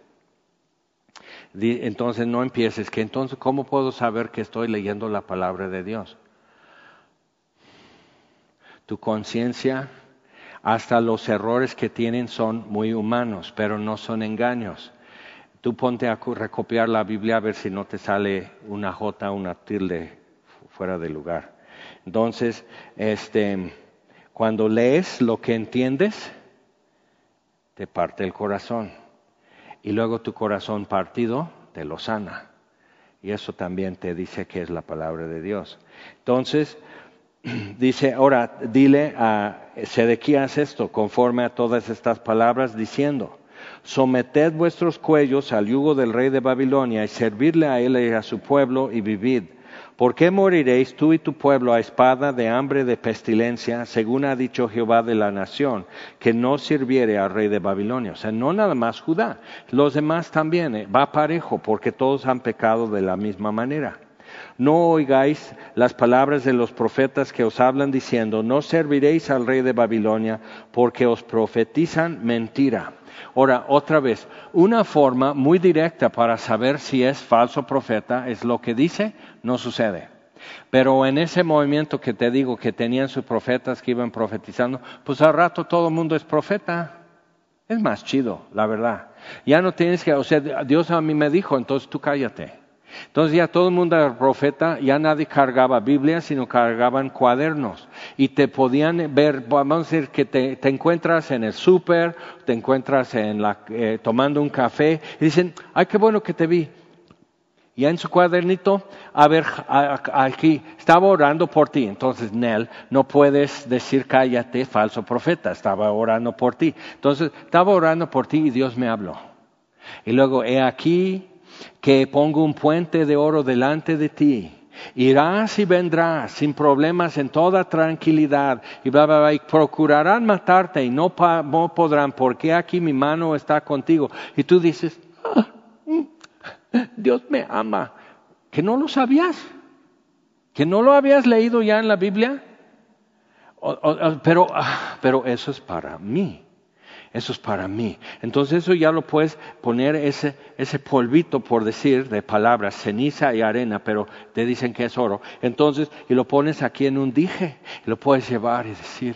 A: Entonces no empieces, que entonces ¿cómo puedo saber que estoy leyendo la palabra de Dios? Tu conciencia, hasta los errores que tienen son muy humanos, pero no son engaños. Tú ponte a recopiar la Biblia a ver si no te sale una jota, una tilde fuera de lugar. Entonces, cuando lees lo que entiendes, te parte el corazón. Y luego tu corazón partido te lo sana. Y eso también te dice que es la palabra de Dios. Entonces, dice, ahora dile a Sedequías esto, conforme a todas estas palabras, diciendo: someted vuestros cuellos al yugo del rey de Babilonia y servidle a él y a su pueblo y vivid. ¿Por qué moriréis tú y tu pueblo a espada, de hambre, de pestilencia, según ha dicho Jehová de la nación, que no sirviere al rey de Babilonia? O sea, no nada más Judá, los demás también, va parejo, porque todos han pecado de la misma manera. No oigáis las palabras de los profetas que os hablan diciendo: no serviréis al rey de Babilonia, porque os profetizan mentira. Ahora, otra vez, una forma muy directa para saber si es falso profeta es lo que dice, no sucede. Pero en ese movimiento que te digo que tenían sus profetas que iban profetizando, pues al rato todo el mundo es profeta. Es más chido, la verdad. Ya no tienes que, o sea, Dios a mí me dijo, entonces tú cállate. Entonces ya todo el mundo era profeta, ya nadie cargaba Biblia, sino cargaban cuadernos. Y te podían ver, vamos a decir que te encuentras en el súper, te encuentras tomando un café, y dicen: ay, qué bueno que te vi. Y en su cuadernito, a ver, aquí, estaba orando por ti. Entonces, Nel, no puedes decir cállate, falso profeta, estaba orando por ti. Entonces, estaba orando por ti y Dios me habló. Y luego, he aquí que pongo un puente de oro delante de ti. Irás y vendrás sin problemas, en toda tranquilidad, y bla, bla, bla, y procurarán matarte y no podrán, porque aquí mi mano está contigo. Y tú dices: Dios me ama. ¿Que no lo sabías? ¿Que no lo habías leído ya en la Biblia? Pero eso es para mí. Eso es para mí. Entonces eso ya lo puedes poner ese polvito, por decir, de palabras, ceniza y arena, pero te dicen que es oro. Entonces, y lo pones aquí en un dije, y lo puedes llevar y decir: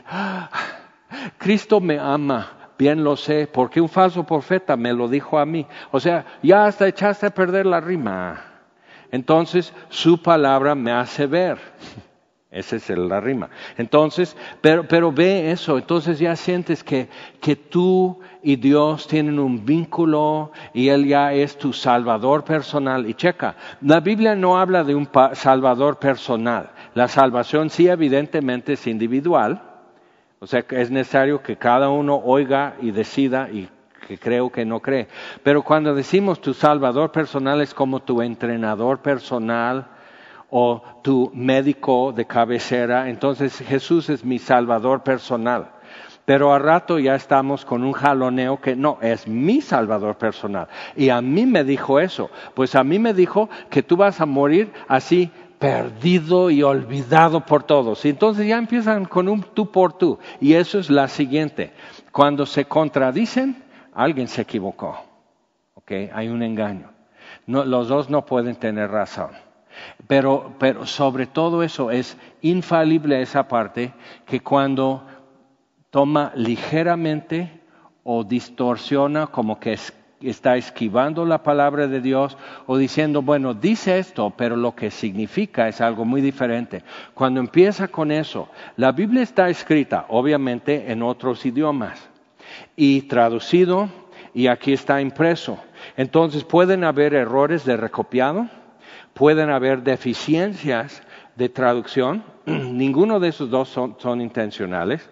A: Cristo me ama. Bien lo sé, porque un falso profeta me lo dijo a mí. O sea, ya hasta echaste a perder la rima. Entonces, su palabra me hace ver. Esa es la rima. Entonces, pero ve eso. Entonces ya sientes que tú y Dios tienen un vínculo y Él ya es tu salvador personal. Y checa, la Biblia no habla de un salvador personal. La salvación sí evidentemente es individual. O sea, que es necesario que cada uno oiga y decida y que cree o que no cree. Pero cuando decimos tu salvador personal, es como tu entrenador personal o tu médico de cabecera. Entonces Jesús es mi salvador personal. Pero a rato ya estamos con un jaloneo que no, es mi salvador personal. Y a mí me dijo eso. Pues a mí me dijo que tú vas a morir así, perdido y olvidado por todos. Y entonces ya empiezan con un tú por tú. Y eso es la siguiente. Cuando se contradicen, alguien se equivocó. ¿Okay? Hay un engaño. No, los dos no pueden tener razón. Pero sobre todo eso es infalible esa parte, que cuando toma ligeramente o distorsiona, como que está esquivando la palabra de Dios o diciendo, bueno, dice esto, pero lo que significa es algo muy diferente. Cuando empieza con eso, la Biblia está escrita, obviamente, en otros idiomas y traducido, y aquí está impreso. Entonces pueden haber errores de recopiado, pueden haber deficiencias de traducción, ninguno de esos dos son intencionales.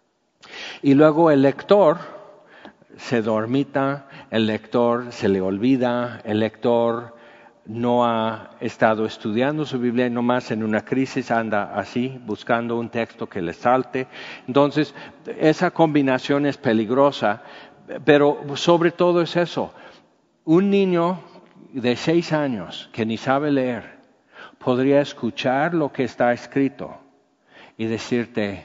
A: Y luego el lector se dormita, el lector se le olvida, el lector no ha estado estudiando su Biblia y nomás en una crisis anda así buscando un texto que le salte. Entonces, esa combinación es peligrosa, pero sobre todo es eso. Un niño de 6 años que ni sabe leer podría escuchar lo que está escrito y decirte,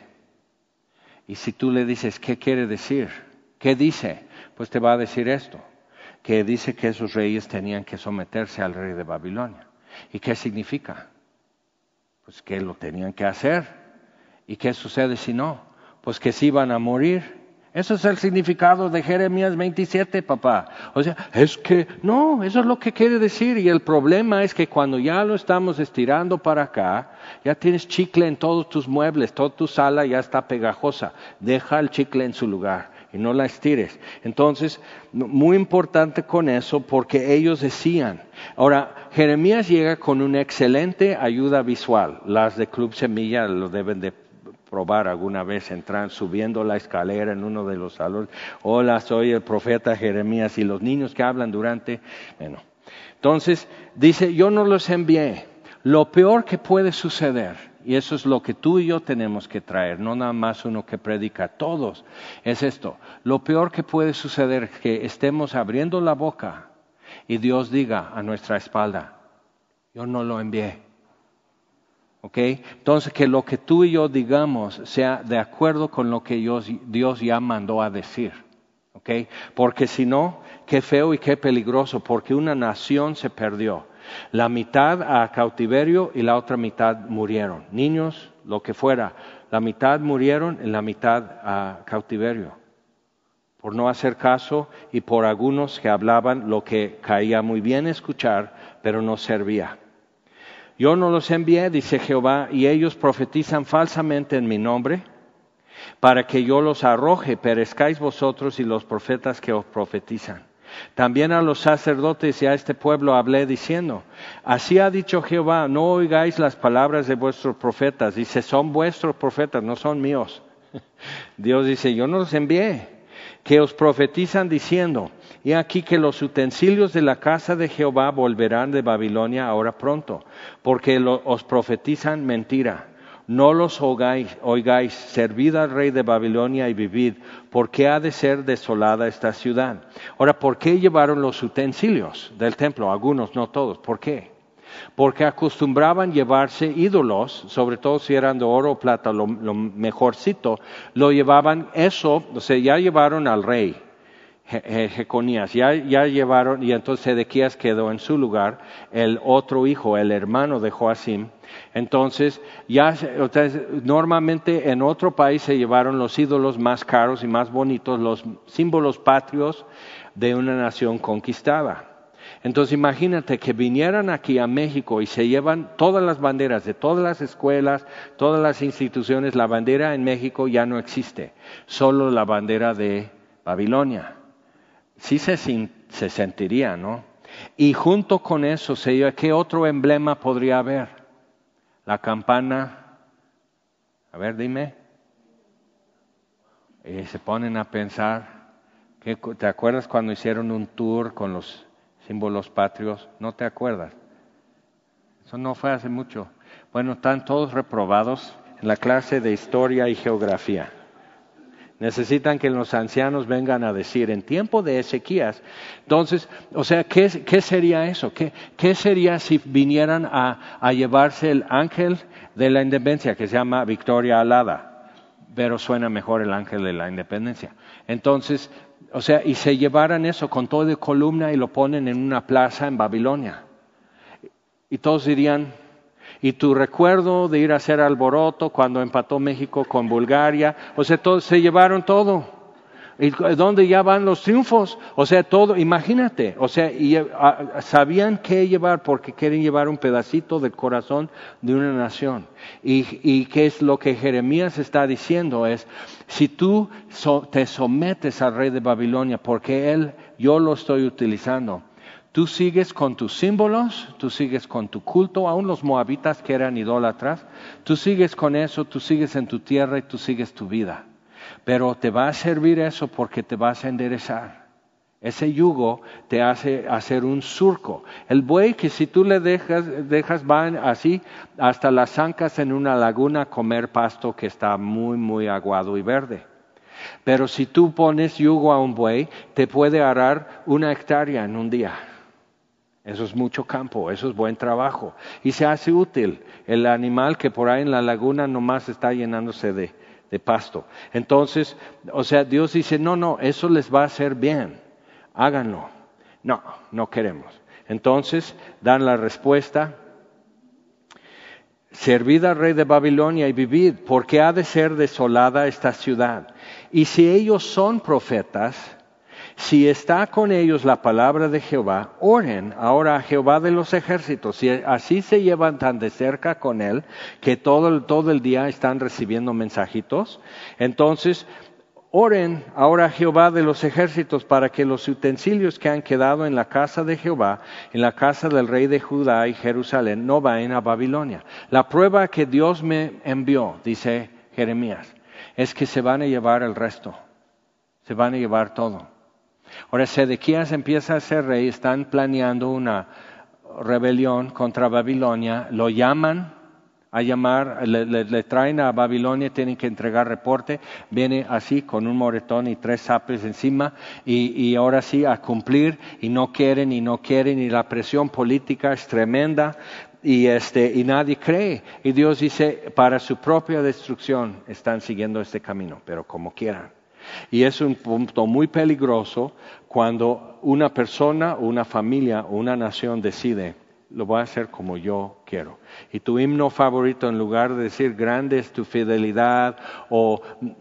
A: y si tú le dices, ¿qué quiere decir? ¿Qué dice? Pues te va a decir esto, que dice que esos reyes tenían que someterse al rey de Babilonia. ¿Y qué significa? Pues que lo tenían que hacer. ¿Y qué sucede si no? Pues que se iban a morir. Ese es el significado de Jeremías 27, papá. O sea, es que, no, eso es lo que quiere decir. Y el problema es que cuando ya lo estamos estirando para acá, ya tienes chicle en todos tus muebles, toda tu sala ya está pegajosa. Deja el chicle en su lugar y no la estires. Entonces, muy importante con eso porque ellos decían. Ahora, Jeremías llega con una excelente ayuda visual. Las de Club Semilla lo deben de probar alguna vez, entrar subiendo la escalera en uno de los salones. Hola, soy el profeta Jeremías, y los niños que hablan durante. Bueno, entonces dice, yo no los envié. Lo peor que puede suceder, y eso es lo que tú y yo tenemos que traer, no nada más uno que predica, todos, es esto. Lo peor que puede suceder es que estemos abriendo la boca y Dios diga a nuestra espalda, yo no lo envié. ¿Okay? Entonces, que lo que tú y yo digamos sea de acuerdo con lo que Dios ya mandó a decir. ¿Okay? Porque si no, qué feo y qué peligroso, porque una nación se perdió. La mitad a cautiverio y la otra mitad murieron. Niños, lo que fuera, la mitad murieron y la mitad a cautiverio. Por no hacer caso y por algunos que hablaban lo que caía muy bien escuchar, pero no servía. Yo no los envié, dice Jehová, y ellos profetizan falsamente en mi nombre, para que yo los arroje, perezcáis vosotros y los profetas que os profetizan. También a los sacerdotes y a este pueblo hablé diciendo, así ha dicho Jehová, no oigáis las palabras de vuestros profetas. Dice, son vuestros profetas, no son míos. Dios dice, yo no los envié, que os profetizan diciendo, y aquí que los utensilios de la casa de Jehová volverán de Babilonia ahora pronto, porque os profetizan mentira. No los oigáis, servid al rey de Babilonia y vivid, porque ha de ser desolada esta ciudad. Ahora, ¿por qué llevaron los utensilios del templo? Algunos, no todos. ¿Por qué? Porque acostumbraban llevarse ídolos, sobre todo si eran de oro o plata, lo mejorcito, lo llevaban eso, o sea, ya llevaron al rey. Jeconías, ya llevaron, y entonces Sedequías quedó en su lugar, el otro hijo, el hermano de Joacim. Entonces, normalmente en otro país se llevaron los ídolos más caros y más bonitos, los símbolos patrios de una nación conquistada. Entonces imagínate que vinieran aquí a México y se llevan todas las banderas de todas las escuelas, todas las instituciones. La bandera en México ya no existe, solo la bandera de Babilonia. Sí se sentiría, ¿no? Y junto con eso, ¿qué otro emblema podría haber? La campana, a ver, dime. Y se ponen a pensar, ¿te acuerdas cuando hicieron un tour con los símbolos patrios? ¿No te acuerdas? Eso no fue hace mucho. Bueno, están todos reprobados en la clase de historia y geografía. Necesitan que los ancianos vengan a decir, en tiempo de Ezequías. Entonces, o sea, ¿qué sería eso? ¿Qué sería si vinieran a llevarse el ángel de la independencia, que se llama Victoria Alada? Pero suena mejor el ángel de la independencia. Entonces, o sea, y se llevaran eso con todo de columna y lo ponen en una plaza en Babilonia. Y todos dirían, y tu recuerdo de ir a hacer alboroto cuando empató México con Bulgaria, o sea, se llevaron todo. ¿Y dónde ya van los triunfos? O sea, todo, imagínate, o sea, sabían qué llevar porque quieren llevar un pedacito del corazón de una nación. Y qué es lo que Jeremías está diciendo es, si tú te sometes al rey de Babilonia, porque yo lo estoy utilizando, tú sigues con tus símbolos, tú sigues con tu culto, aún los moabitas que eran idólatras, tú sigues con eso, tú sigues en tu tierra y tú sigues tu vida. Pero te va a servir eso porque te vas a enderezar. Ese yugo te hace hacer un surco. El buey que si tú le dejas van así hasta las ancas en una laguna a comer pasto que está muy, muy aguado y verde. Pero si tú pones yugo a un buey, te puede arar 1 hectárea en un día. Eso es mucho campo, eso es buen trabajo. Y se hace útil el animal que por ahí en la laguna nomás está llenándose de pasto. Entonces, o sea, Dios dice, no, eso les va a hacer bien, háganlo. No queremos. Entonces, dan la respuesta. servid al rey de Babilonia y vivid, porque ha de ser desolada esta ciudad. Y si ellos son profetas, si está con ellos la palabra de Jehová, oren ahora a Jehová de los ejércitos. Si así se llevan tan de cerca con él, que todo el día están recibiendo mensajitos, entonces oren ahora a Jehová de los ejércitos para que los utensilios que han quedado en la casa de Jehová, en la casa del rey de Judá y Jerusalén, no vayan a Babilonia. La prueba que Dios me envió, dice Jeremías, es que se van a llevar el resto. Se van a llevar todo. Ahora Sedequías empieza a ser rey, están planeando una rebelión contra Babilonia, lo llaman a llamar, le traen a Babilonia, tienen que entregar reporte, viene así con un moretón y 3 zapes encima y ahora sí a cumplir y no quieren y la presión política es tremenda y nadie cree y Dios dice para su propia destrucción están siguiendo este camino, pero como quieran. Y es un punto muy peligroso cuando una persona, una familia o una nación decide lo voy a hacer como yo quiero. Y tu himno favorito, en lugar de decir grande es tu fidelidad o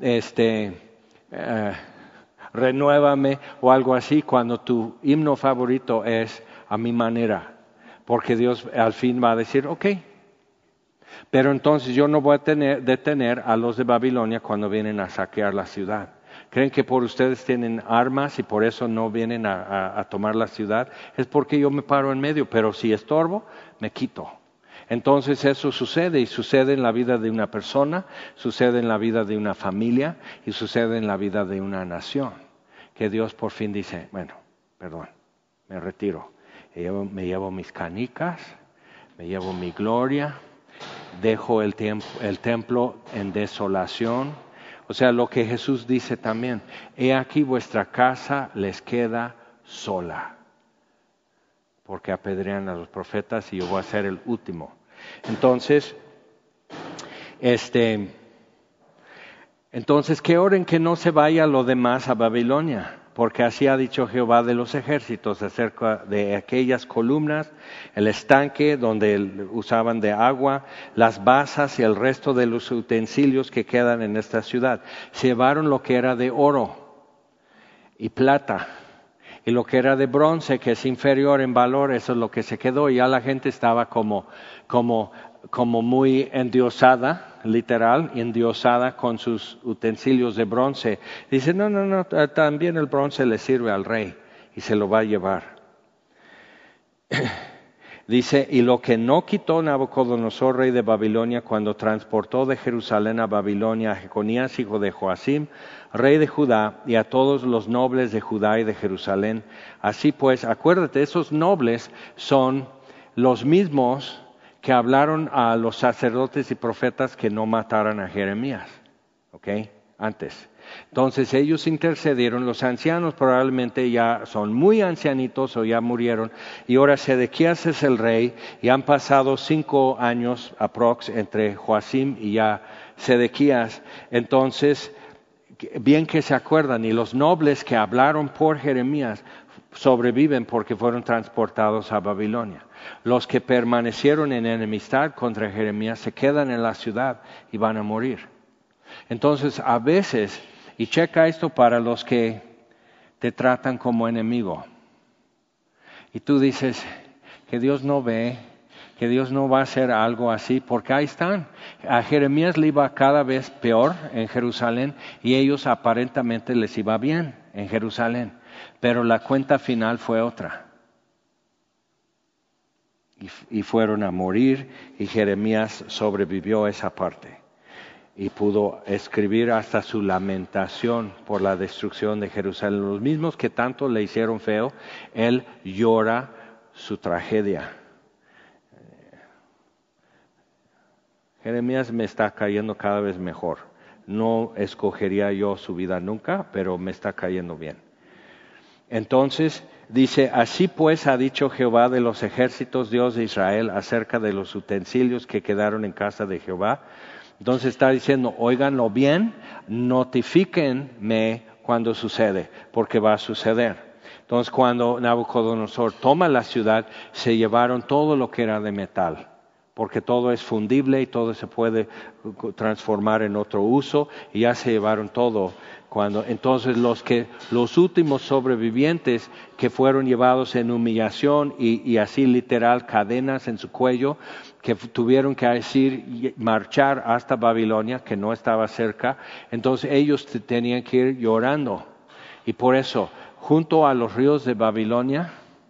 A: renuévame o algo así, cuando tu himno favorito es a mi manera, porque Dios al fin va a decir, ok, pero entonces yo no voy a detener a los de Babilonia cuando vienen a saquear la ciudad. ¿Creen que por ustedes tienen armas y por eso no vienen a tomar la ciudad? Es porque yo me paro en medio, pero si estorbo, me quito. Entonces eso sucede y sucede en la vida de una persona, sucede en la vida de una familia y sucede en la vida de una nación. Que Dios por fin dice, bueno, perdón, me retiro. Me llevo mis canicas, me llevo mi gloria, dejo el templo en desolación. O sea, lo que Jesús dice también, he aquí vuestra casa les queda sola, porque apedrean a los profetas y yo voy a ser el último. Entonces, que oren que no se vaya lo demás a Babilonia, porque así ha dicho Jehová de los ejércitos acerca de aquellas columnas, el estanque donde usaban de agua, las basas y el resto de los utensilios que quedan en esta ciudad. Se llevaron lo que era de oro y plata, y lo que era de bronce, que es inferior en valor, eso es lo que se quedó, y ya la gente estaba como muy endiosada, literal, endiosada con sus utensilios de bronce. Dice, no, también el bronce le sirve al rey y se lo va a llevar. Dice, y lo que no quitó Nabucodonosor, rey de Babilonia, cuando transportó de Jerusalén a Babilonia a Jeconías, hijo de Joacim, rey de Judá, y a todos los nobles de Judá y de Jerusalén. Así pues, acuérdate, esos nobles son los mismos que hablaron a los sacerdotes y profetas que no mataran a Jeremías, ¿ok? Antes. Entonces ellos intercedieron, los ancianos probablemente ya son muy ancianitos o ya murieron, y ahora Sedequías es el rey, y han pasado 5 años aprox entre Joacim y ya Sedequías. Entonces, bien que se acuerdan, y los nobles que hablaron por Jeremías sobreviven porque fueron transportados a Babilonia. Los que permanecieron en enemistad contra Jeremías se quedan en la ciudad y van a morir. Entonces, a veces, y checa esto para los que te tratan como enemigo, y tú dices que Dios no ve, que Dios no va a hacer algo así, porque ahí están. A Jeremías le iba cada vez peor en Jerusalén y ellos aparentemente les iba bien en Jerusalén, pero la cuenta final fue otra. Y fueron a morir y Jeremías sobrevivió esa parte y pudo escribir hasta su lamentación por la destrucción de Jerusalén. Los mismos que tanto le hicieron feo, él llora su tragedia. Jeremías me está cayendo cada vez mejor. No escogería yo su vida nunca, pero me está cayendo bien. Entonces dice, así pues ha dicho Jehová de los ejércitos, Dios de Israel, acerca de los utensilios que quedaron en casa de Jehová. Entonces está diciendo, óiganlo bien, notifíquenme cuando sucede, porque va a suceder. Entonces cuando Nabucodonosor toma la ciudad, se llevaron todo lo que era de metal, porque todo es fundible y todo se puede transformar en otro uso, y ya se llevaron todo. Entonces los últimos sobrevivientes que fueron llevados en humillación y así literal cadenas en su cuello, que tuvieron que marchar hasta Babilonia, que no estaba cerca, entonces ellos tenían que ir llorando. Y por eso, junto a los ríos de Babilonia,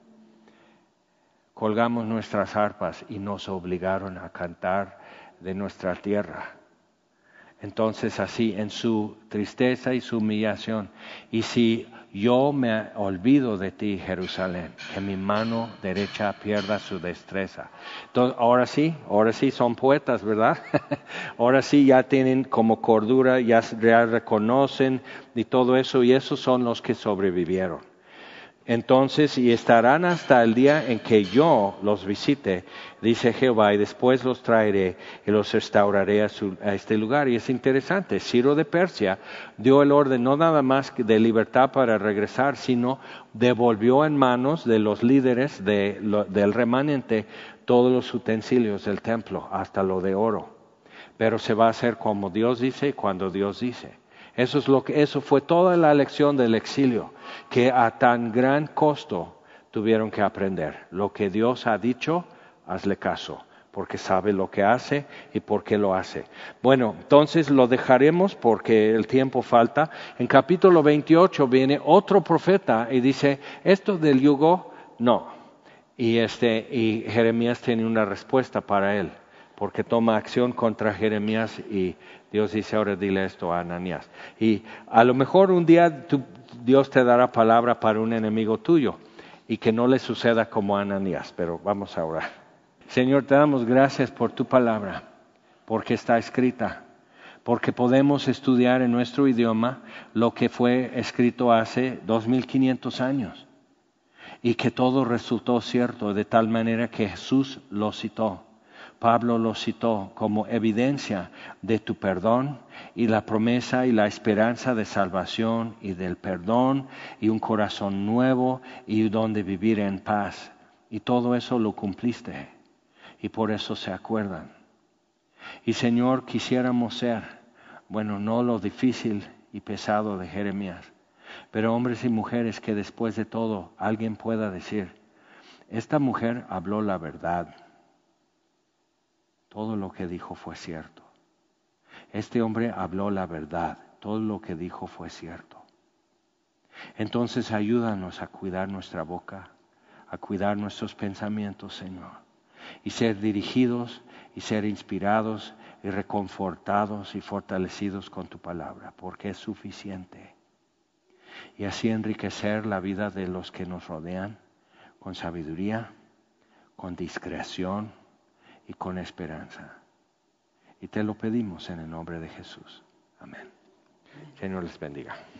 A: colgamos nuestras arpas y nos obligaron a cantar de nuestra tierra. Entonces así, en su tristeza y su humillación, y si yo me olvido de ti, Jerusalén, que mi mano derecha pierda su destreza. Entonces, ahora sí son poetas, ¿verdad? Ahora sí ya tienen como cordura, ya reconocen y todo eso, y esos son los que sobrevivieron. Entonces, y estarán hasta el día en que yo los visite, dice Jehová, y después los traeré y los restauraré a este lugar. Y es interesante, Ciro de Persia dio el orden no nada más de libertad para regresar, sino devolvió en manos de los líderes del remanente todos los utensilios del templo, hasta lo de oro. Pero se va a hacer como Dios dice y cuando Dios dice. Eso fue toda la lección del exilio, que a tan gran costo tuvieron que aprender. Lo que Dios ha dicho, hazle caso, porque sabe lo que hace y por qué lo hace. Bueno, entonces lo dejaremos porque el tiempo falta. En capítulo 28 viene otro profeta y dice, esto del yugo, no. Y Jeremías tiene una respuesta para él, porque toma acción contra Jeremías y Dios dice, ahora dile esto a Ananías. Y a lo mejor un día Dios te dará palabra para un enemigo tuyo y que no le suceda como a Ananías, pero vamos a orar. Señor, te damos gracias por tu palabra, porque está escrita, porque podemos estudiar en nuestro idioma lo que fue escrito hace 2500 años y que todo resultó cierto de tal manera que Jesús lo citó. Pablo lo citó como evidencia de tu perdón y la promesa y la esperanza de salvación y del perdón y un corazón nuevo y donde vivir en paz. Y todo eso lo cumpliste y por eso se acuerdan. Y Señor, quisiéramos ser, no lo difícil y pesado de Jeremías, pero hombres y mujeres que después de todo alguien pueda decir, esta mujer habló la verdad. Todo lo que dijo fue cierto. Este hombre habló la verdad. Todo lo que dijo fue cierto. Entonces ayúdanos a cuidar nuestra boca, a cuidar nuestros pensamientos, Señor, y ser dirigidos y ser inspirados y reconfortados y fortalecidos con tu palabra, porque es suficiente. Y así enriquecer la vida de los que nos rodean con sabiduría, con discreción y con esperanza. Y te lo pedimos en el nombre de Jesús. Amén. Señor les bendiga.